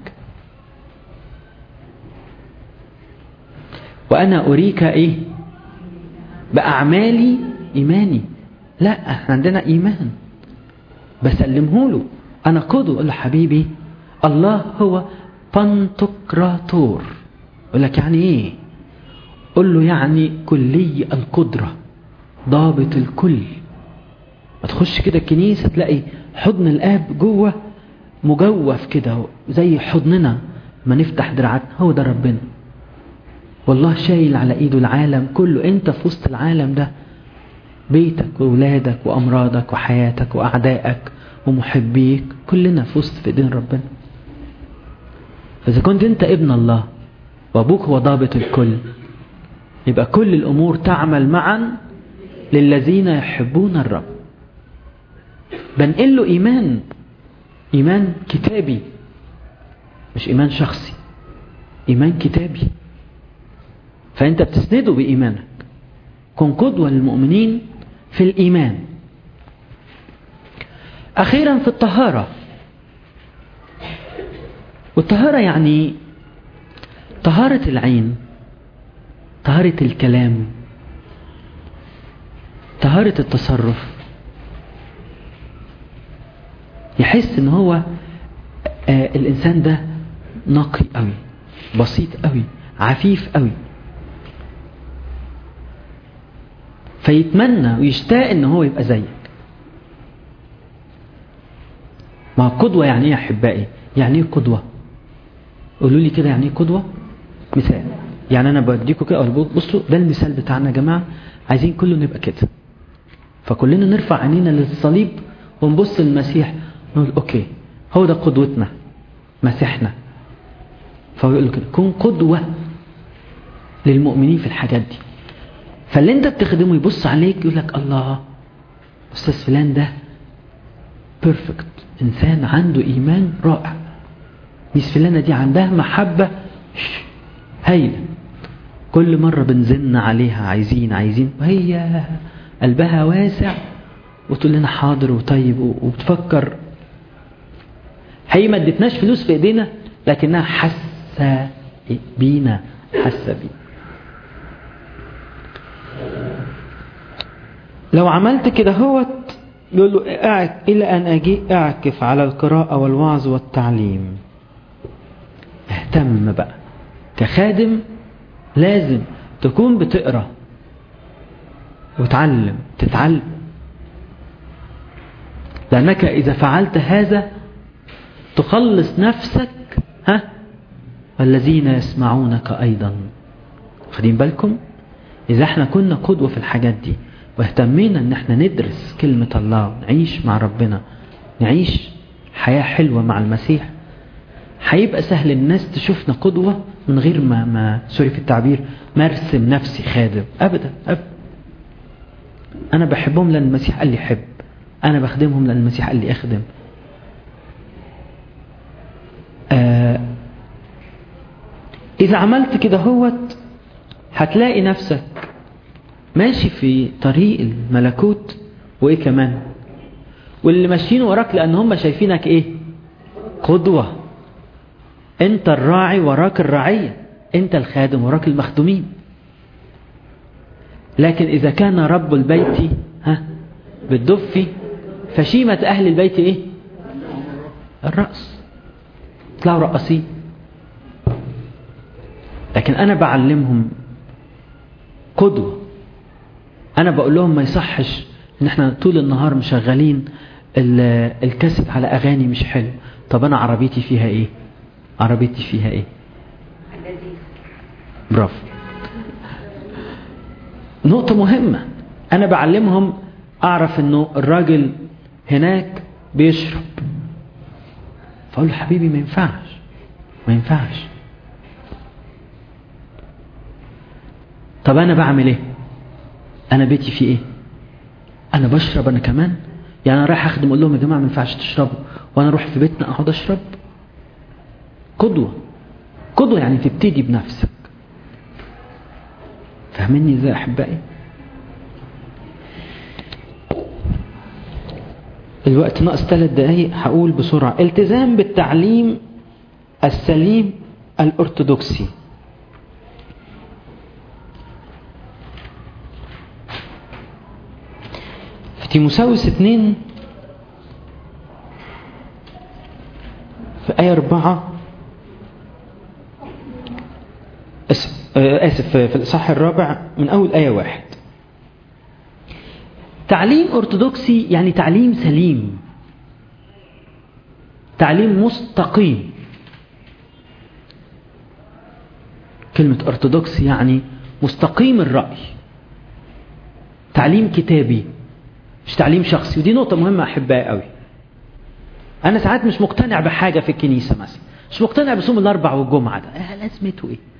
وأنا أريك إيه بأعمالي إيماني. لا، احنا عندنا إيمان بسلمه له. أنا قدوة. أقول له حبيبي الله هو بانتوكراتور. أقول لك يعني إيه؟ قل له يعني كلي القدرة، ضابط الكل. ما تخش كده الكنيسة تلاقي حضن الآب جوه مجوف كده زي حضننا ما نفتح دراعاتنا. هو ده ربنا. والله شايل على ايده العالم كله. انت في وسط العالم ده، بيتك وولادك وامراضك وحياتك واعدائك ومحبيك، كلنا في وسط في ايدين ربنا. فاذا كنت انت ابن الله وابوك هو ضابط الكل، يبقى كل الامور تعمل معا للذين يحبون الرب. بنقل له ايمان كتابي، مش ايمان شخصي، ايمان كتابي. فأنت بتسنده بإيمانك. كن قدوة للمؤمنين في الإيمان. أخيرا في الطهارة. والطهارة يعني طهارة العين، طهارة الكلام، طهارة التصرف. يحس ان هو الإنسان ده نقي قوي، بسيط قوي، عفيف قوي، فيتمنى ويشتاق ان هو يبقى زيك. ما قدوة يعني ايه يا احبائي؟ يعني ايه قدوة؟ قولوا لي كده يعني ايه قدوة؟ مثال. يعني انا بديكم كده، بصوا ده المثال بتاعنا يا جماعة، عايزين كله نبقى كده. فكلنا نرفع عينينا للصليب ونبص للمسيح نقول اوكي هو ده قدوتنا مسيحنا. فهو يقول كده كن قدوة للمؤمنين في الحاجات دي. فاللي انت بتخدمه يبص عليك يقول لك الله أستاذ فلان ده بيرفكت، إنسان عنده إيمان رائع، ميس فلانة دي عندها محبة هايلة، كل مرة بنزن عليها عايزين وهي قلبها واسع وتقول لنا حاضر وطيب وبتفكر. هي ما ادتناش فلوس في ايدينا لكنها حاسة بينا، حاسة بينا. لو عملت كده هوت يقول له إلى أن أجيء أعكف على القراءة والوعظ والتعليم. اهتم بقى كخادم، لازم تكون بتقرأ تتعلم، لأنك إذا فعلت هذا تخلص نفسك والذين يسمعونك أيضا. خدين بالكم؟ إذا احنا كنا قدوة في الحاجات دي واهتمينا ان احنا ندرس كلمة الله، نعيش مع ربنا، نعيش حياة حلوة مع المسيح، هيبقى سهل الناس تشوفنا قدوة من غير ما سوري في التعبير ما ارسم نفسي خادم. أبدا. أنا بحبهم لأن المسيح قال لي حب، أنا بخدمهم لأن المسيح قال لي أخدم. إذا عملت كده هوت هتلاقي نفسك ماشي في طريق الملكوت، وإيه كمان واللي ماشيين وراك لأن هم شايفينك إيه؟ قدوة. أنت الراعي وراك الرعية، أنت الخادم وراك المخدومين. لكن إذا كان رب البيت بالدف فشيمة أهل البيت إيه؟ الرأس، طلعوا رقصين. لكن أنا بعلمهم قدوة. أنا بقول لهم ما يصحش إن احنا طول النهار مشغلين الكاسيت على أغاني مش حلو. طب أنا عربيتي فيها إيه؟ عربيتي فيها إيه؟ برافو. نقطة مهمة. أنا بعلمهم أعرف إنه الراجل هناك بيشرب، فأقول له حبيبي ما ينفعش، ما ينفعش. طب أنا بعمل إيه؟ أنا بيتي فيه إيه؟ أنا بشرب أنا كمان؟ يعني أنا رايح أخدم أقول لهم يا جماعة ما ينفعش تشربوا وأنا أروح في بيتنا أقعد أشرب؟ قدوة. قدوة يعني تبتدي بنفسك. فاهميني إزاي أحبائي؟ الوقت ناقص 3 دقايق، هقول بسرعة. التزام بالتعليم السليم الأرثوذكسي. في تيموثاوس 2 في آية 4 آسف في الإصحاح 4 من أول آية 1. تعليم أرثوذكسي يعني تعليم سليم، تعليم مستقيم. كلمة أرثوذكسي يعني مستقيم الرأي، تعليم كتابي مش تعليم شخصي. ودي نقطة مهمة أحبائي قوي. أنا ساعات مش مقتنع بحاجة في الكنيسة مثلا، مش مقتنع بصوم الأربع والجمعة ده، لازمته إيه؟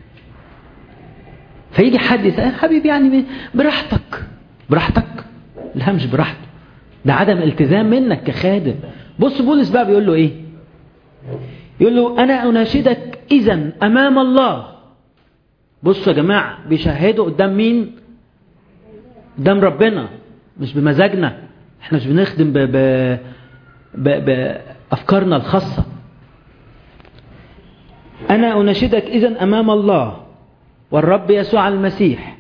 فيجي حد يسأل حبيبي يعني براحتك. براحتك؟ لا مش براحته، ده عدم التزام منك كخادم. بص بولس بقى بيقول له إيه؟ يقول له أنا أناشدك إذن أمام الله. بصوا يا جماعة، بيشهدوا قدام مين؟ قدام ربنا، مش بمزاجنا. احنا مش بنخدم بأفكارنا الخاصة. أنا أناشدك إذن أمام الله والرب يسوع المسيح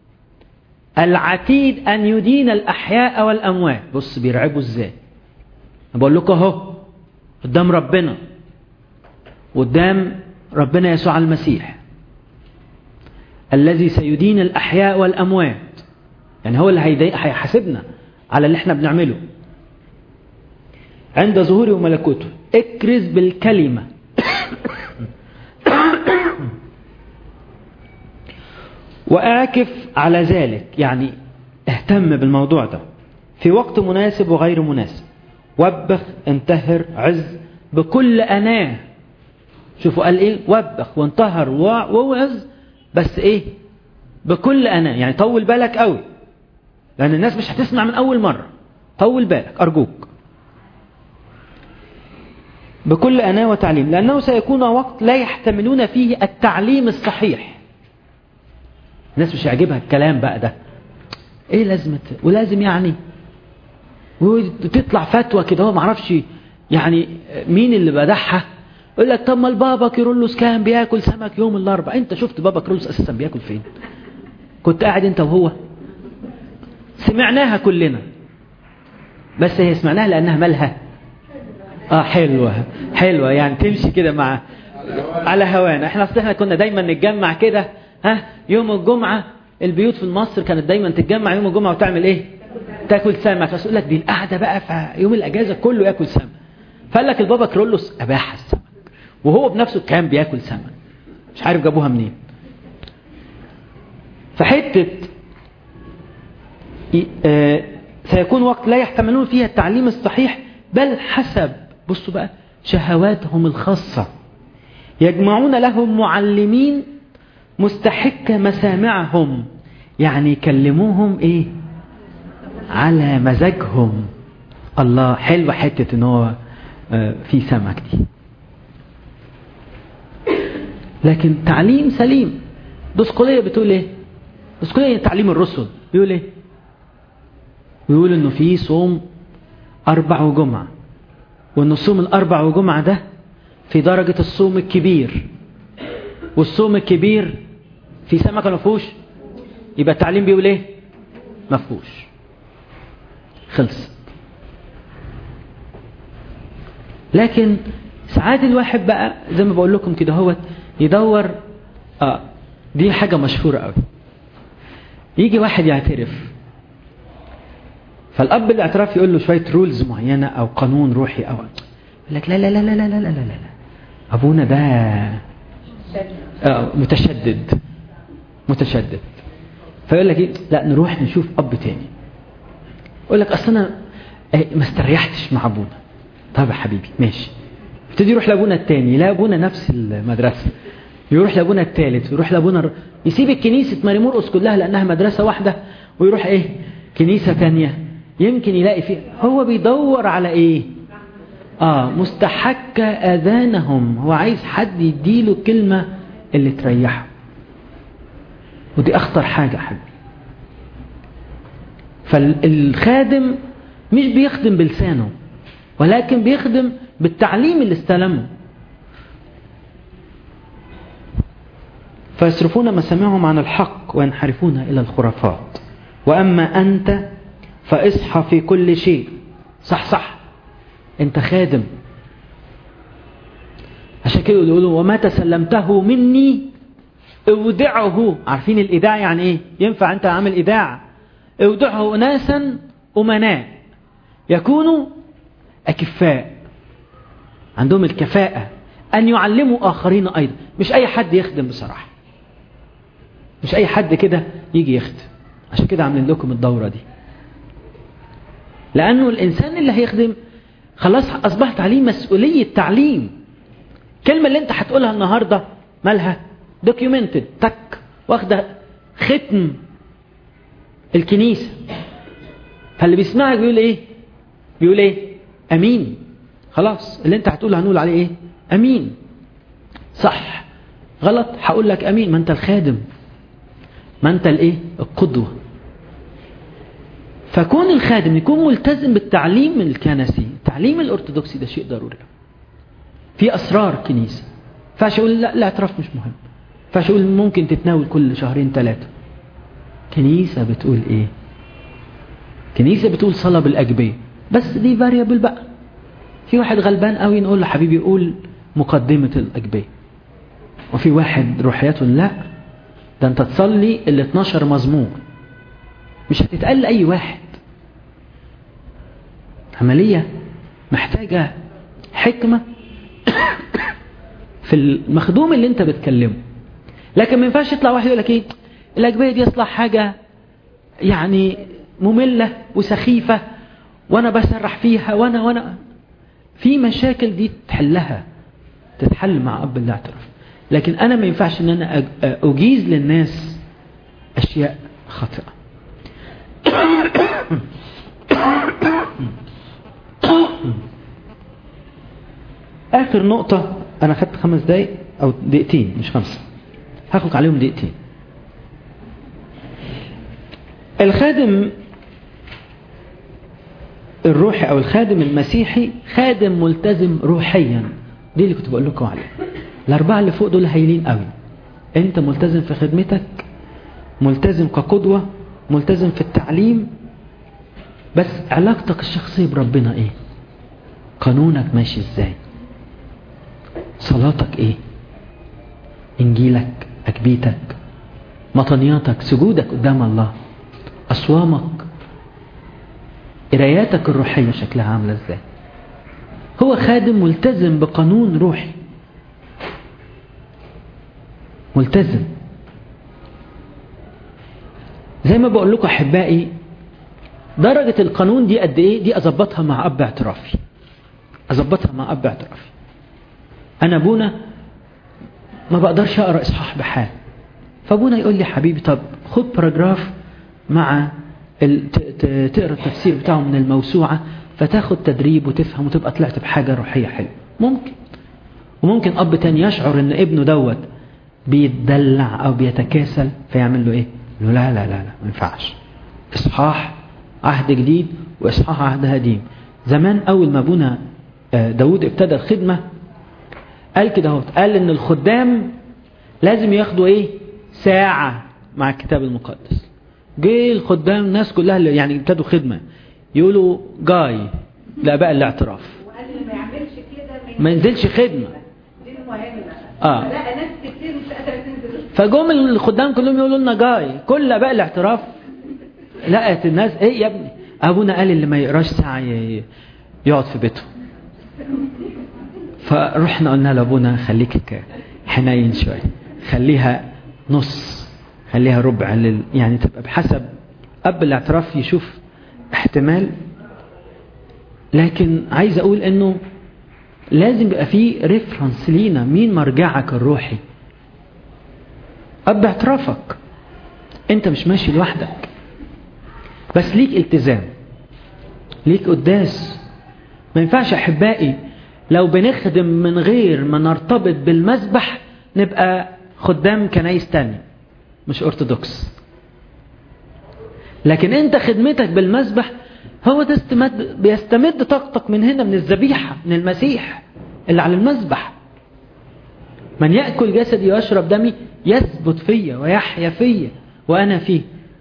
العتيد أن يدين الأحياء والأموات. بص بيرعبوا إزاي. بقول لكم اهو قدام ربنا، قدام ربنا يسوع المسيح الذي سيدين الأحياء والأموات. يعني هو اللي هيحاسبنا على اللي احنا بنعمله عند ظهوره وملكوته. اكرز بالكلمة وأعكف على ذلك، يعني اهتم بالموضوع ده في وقت مناسب وغير مناسب. وبخ، انتهر، عز بكل أناة. شوفوا قال ايه؟ وبخ وانتهر ووعظ، بس ايه؟ بكل أناة. يعني طول بالك قوي، لأن الناس مش هتسمع من أول مرة. طول بالك أرجوك. بكل أناة وتعليم، لأنه سيكون وقت لا يحتملون فيه التعليم الصحيح. الناس مش يعجبها الكلام بقى ده، ايه لازمة ولازم يعني، وتطلع فتوى كده هو معرفش يعني مين اللي بدحها. يقول لك طب ما البابا كيرلس كان بياكل سمك يوم الاربعاء. انت شفت بابا كيرلس اساسا بياكل فين؟ كنت قاعد انت وهو؟ سمعناها كلنا، بس هي سمعناها لانها مالها حلوة يعني تمشي كده مع على هوانا. احنا كنا دايما نتجمع كده يوم الجمعة. البيوت في مصر كانت دايما تتجمع يوم الجمعة وتعمل ايه؟ تاكل سمك. بس يقول لك دي القعدة بقى في يوم الاجازة كله ياكل سمك. فقال لك البابا كيرلس اباح السمك، وهو بنفسه كان بياكل سمك، مش عارف جابوها منين. فحتة سيكون وقت لا يحتملون فيها التعليم الصحيح، بل حسب بصوا بقى شهواتهم الخاصة يجمعون لهم معلمين مستحق مسامعهم. يعني يكلموهم ايه؟ على مزاجهم. الله، حلوة حتة ان هو في سمك دي. لكن تعليم سليم. دسقلية بتقول ايه؟ دسقلية تعليم الرسل بيقول ايه؟ بيقول انه في صوم أربع وجمعة، وإن صوم الأربع وجمعة ده في درجة الصوم الكبير، والصوم الكبير في سمكة مفهوش، يبقى التعليم بيقول ايه؟ مفهوش. خلص. لكن ساعات الواحد بقى زي ما بقول لكم كده هو يدور، دي حاجة مشهورة قوي. يجي واحد يعترف، فالأب الاعتراف يقول له شوية رولز معينة أو قانون روحي، أو يقول لك لا لا لا لا لا لا لا لا، أبونا ده متشدد. فيقول لك ايه؟ لا نروح نشوف أب تاني. يقول لك أصل أنا ما استريحتش مع أبونا. طب يا حبيبي ماشي. يبتدي يروح لأبونا التاني، لا أبونا نفس المدرسة، يروح لأبونا التالت، ويروح لأبونا يسيب الكنيسة ماري مرقس كلها لأنها مدرسة واحدة، ويروح ايه؟ كنيسة تانية يمكن يلاقي فيها. هو بيدور على ايه؟ مستحك آذانهم. هو عايز حد يديله كلمة اللي تريحه، ودي أخطر حاجة حبيبي. فالخادم مش بيخدم بلسانه، ولكن بيخدم بالتعليم اللي استلمه. فيصرفون مسامعهم عن الحق وينحرفون إلى الخرافات. وأما أنت فاصحى في كل شيء. صح أنت خادم. عشان كده يقولوا وما تسلمته مني اودعه. عارفين الإيداع يعني إيه؟ ينفع أنت عامل إيداع؟ اودعه أناسا أمناء يكونوا أكفاء، عندهم الكفاءة أن يعلموا آخرين أيضا. مش أي حد يخدم بصراحة، مش أي حد كده يجي يخدم. عشان كده عاملين لكم الدورة دي، لأنه الإنسان اللي هيخدم خلاص أصبحت عليه مسؤولية تعليم. كلمة اللي أنت هتقولها النهاردة مالها؟ دوكيومنتد، تك، واخدة ختم الكنيسة. فاللي بيسمعك بيقول إيه؟ بيقول إيه؟ أمين. خلاص اللي أنت هتقوله هنقول عليه إيه؟ أمين. صح غلط هقول لك أمين. ما أنت الخادم، ما أنت الإيه؟ القدوة. فكون الخادم يكون ملتزم بالتعليم الكنسي، التعليم الأرثوذكسي، ده شيء ضروري. في أسرار كنيسة. فاش أقول لا الاعتراف مش مهم، فاش أقول ممكن تتناول كل شهرين 3. كنيسة بتقول إيه؟ كنيسة بتقول صلاة بالأجبية، بس دي فاريبل بقى. في واحد غلبان قوي نقول له حبيبي قول مقدمة الأجبية، وفي واحد روحياته لا ده أنت تصلي 12 مزمور. مش هتتقال لأي واحد. عملية محتاجة حكمة في المخدوم اللي انت بتكلمه. لكن ما ينفعش يطلع واحد يقول لك ايه الأجبية دي يطلع حاجة يعني مملة وسخيفة وانا بسرح فيها وانا في مشاكل دي تتحل مع أب الاعتراف. لكن انا ما ينفعش ان انا اجيز للناس اشياء خاطئة. آخر نقطة، أنا خدت 5 دقايق أو دقيقتين مش 5، هاخد عليهم دقيقتين. الخادم الروحي أو الخادم المسيحي خادم ملتزم روحيا. دي اللي كنت بقول لكم عليها. 4 اللي فوق دول هايلين قوي. أنت ملتزم في خدمتك، ملتزم كقدوة، ملتزم في التعليم، بس علاقتك الشخصية بربنا ايه؟ قانونك ماشي ازاي؟ صلاتك ايه؟ انجيلك، اكبيتك، مطنياتك، سجودك قدام الله، اصوامك، قراياتك الروحية شكلها عاملة ازاي؟ هو خادم ملتزم بقانون روحي، ملتزم. زي ما بقول لكم احبائي، درجة القانون دي قد ايه؟ دي اظبطها مع اب اعترافي، اظبطها مع اب اعترافي. انا ابونا ما بقدرش اقرا اصحاح بحال، فابونا يقول لي حبيبي طب خد باراجراف مع تقرا التفسير بتاعه من الموسوعة، فتاخد تدريب وتفهم وتبقى طلعت بحاجة روحية حلوة. ممكن. وممكن اب تاني يشعر ان ابنه دوت بيتدلع او بيتكاسل، فيعمل له ايه؟ يقول لا لا لا لا ما ينفعش، اصحاح عهد جديد واصحاح عهد قديم، زمان أول ما أبونا داود ابتدى الخدمة قال كده، قال إن الخدام لازم ياخدوا إيه؟ ساعة مع الكتاب المقدس. جه الخدام الناس كلها اللي يعني ابتدوا خدمة يقولوا جاي لآباء الاعتراف،
وقال اللي ما يعملش كده
ما ينزلش خدمة.
دي المهمة. لا ناس كتير مش قادرة تنزل.
فجم الخدام كلهم يقولوا لنا جاي. كل آباء الاعتراف لقت الناس ايه يا ابني؟ ابونا قال اللي ما يقراش ساعة يقعد في بيته. فرحنا قلنا لابونا خليك حنين شوية، خليها نص، خليها ربع يعني تبقى بحسب اب الاعتراف يشوف احتمال. لكن عايز اقول انه لازم يبقى فيه ريفرنس لينا، مين مرجعك الروحي؟ اب اعترافك. انت مش ماشي لوحدك، بس ليك التزام، ليك قداس. ما ينفعش احبائي لو بنخدم من غير ما نرتبط بالمسبح نبقى خدام كنايس تاني مش ارثوذكس. لكن انت خدمتك بالمسبح هو ده بيستمد طاقتك من هنا، من الذبيحة، من المسيح اللي على المسبح. من يأكل جسدي ويشرب دمي يثبت فيا ويحيا فيا وأنا فيه،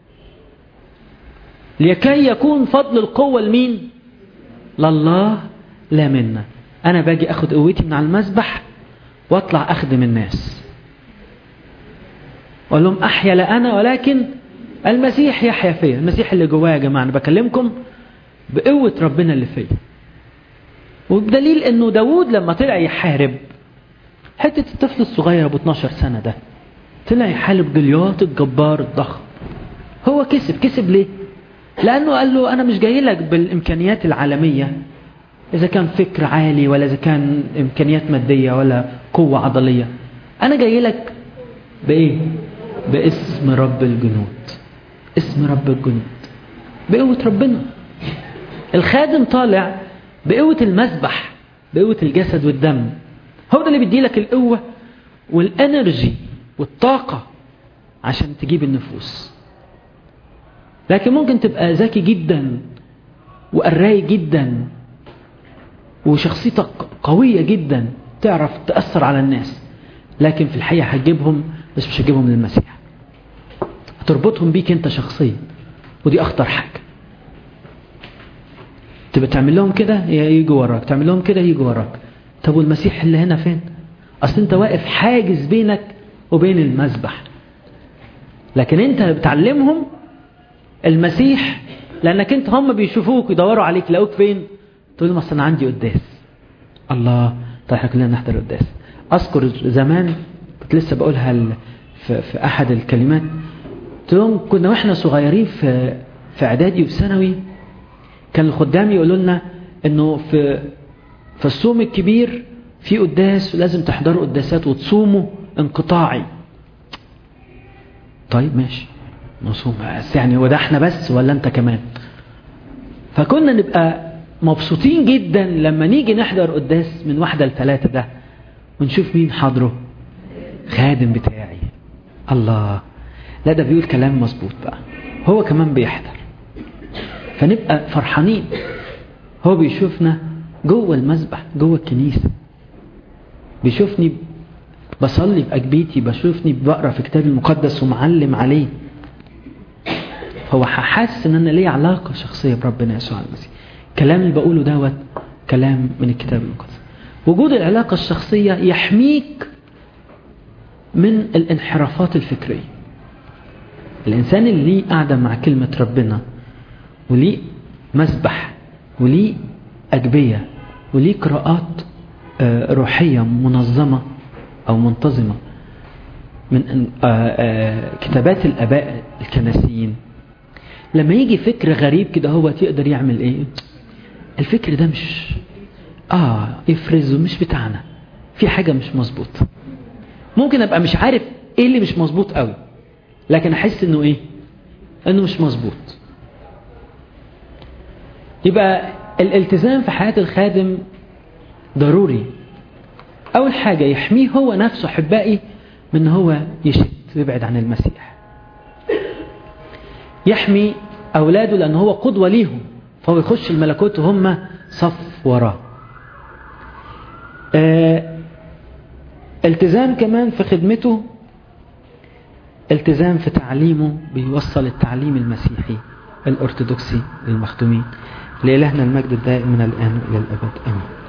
لكي يكون فضل القوة لمين؟ لله لا منا. أنا باجي أخد قوتي من على المسبح وأطلع أخدم الناس، وأقول لهم أحيا لا أنا ولكن المسيح يحيا فيا. المسيح اللي جوايا يا جماعة، أنا بكلمكم بقوة ربنا اللي فيا. وبدليل أنه داود لما طلع يحارب، حتة الطفل الصغير أبو 12 سنة ده طلع يحارب جليات الجبار الضخم، هو كسب ليه؟ لأنه قال له أنا مش جاي لك بالإمكانيات العالمية، إذا كان فكر عالي ولا إذا كان إمكانيات مادية ولا قوة عضلية، أنا جاي لك بإيه؟ باسم رب الجنود. اسم رب الجنود، بقوة ربنا. الخادم طالع بقوة المسبح، بقوة الجسد والدم. هو ده اللي بيدي لك القوة والانرجي والطاقة عشان تجيب النفوس. لكن ممكن تبقى ذكي جدا وقراي جدا وشخصيتك قوية جدا، تعرف تأثر على الناس، لكن في الحقيقة هتجيبهم بس مش هتجيبهم للمسيح، هتربطهم بيك انت شخصيا، ودي اخطر حاجة. تبقى تعمل لهم كده ييجوا وراك، تعمل لهم كده ييجوا وراك. طب والمسيح اللي هنا فين؟ اصل انت واقف حاجز بينك وبين المسبح. لكن انت بتعلمهم المسيح، لانك انت هم بيشوفوك يدوروا عليك، يلاقوك فين؟ تقول لهم اصل انا عندي قداس. الله، طيب احنا كلنا نحضر قداس. اذكر زمان كنت لسه بقولها في احد الكلمات، قلت لهم كنا واحنا صغيرين في اعدادي وثانوي، كان الخدام يقولوا لنا انه في الصوم الكبير في قداس ولازم تحضروا قداسات وتصوموا انقطاعي. طيب ماشي نصوم، بس يعني وده احنا بس ولا انت كمان؟ فكنا نبقى مبسوطين جدا لما نيجي نحضر قداس من 1 ل3 ده ونشوف مين حاضره، خادم بتاعي. الله، لا ده بيقول كلام مظبوط بقى، هو كمان بيحضر، فنبقى فرحانين. هو بيشوفنا جوه المسبح، جوه الكنيسة، بيشوفني بصلي بأجبيتي، بشوفني بقرأ في كتاب المقدس ومعلم عليه. هو حاسس ان انا ليه علاقة شخصية بربنا يسوع المسيح. كلام اللي بقوله دوت كلام من الكتاب المقدس. وجود العلاقة الشخصية يحميك من الانحرافات الفكرية. الإنسان اللي ليه قاعدة مع كلمة ربنا وليه مسبح وليه أجبية وليه قراءات روحية منظمة أو منتظمة من كتابات الآباء الكنسيين، لما يجي فكر غريب كده هو يقدر يعمل ايه؟ الفكر ده مش يفرزه، مش بتاعنا، في حاجة مش مظبوط. ممكن ابقى مش عارف ايه اللي مش مظبوط قوي، لكن احس انه ايه؟ انه مش مظبوط. يبقى الالتزام في حياة الخادم ضروري. اول حاجة يحميه هو نفسه احبائي من هو يشت ويبعد عن المسيح، يحمي اولاده لان هو قدوة ليهم، فهو يخش الملكوت وهم صف وراه. التزام كمان في خدمته، التزام في تعليمه، بيوصل التعليم المسيحي الأرثوذكسي للمخدومين. لإلهنا المجد الدائم من الآن إلى الأبد، آمين.